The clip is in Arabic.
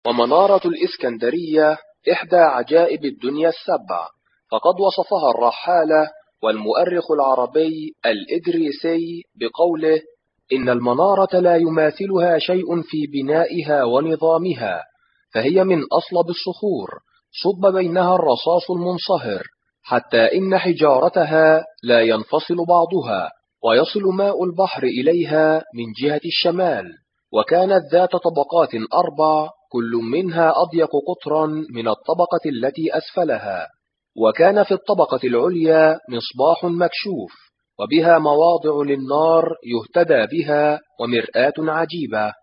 ومنارة الإسكندرية إحدى عجائب الدنيا السبع، فقد وصفها الرحالة والمؤرخ العربي الإدريسي بقوله: إن المنارة لا يماثلها شيء في بنائها ونظامها، فهي من أصلب الصخور، صب بينها الرصاص المنصهر، حتى إن حجارتها لا ينفصل بعضها، ويصل ماء البحر إليها من جهة الشمال. وكانت ذات طبقات 4، كل منها أضيق قطرا من الطبقة التي أسفلها. وكان في الطبقة العليا مصباح مكشوف، وبها مواضع للنار يهتدى بها، ومرآة عجيبة.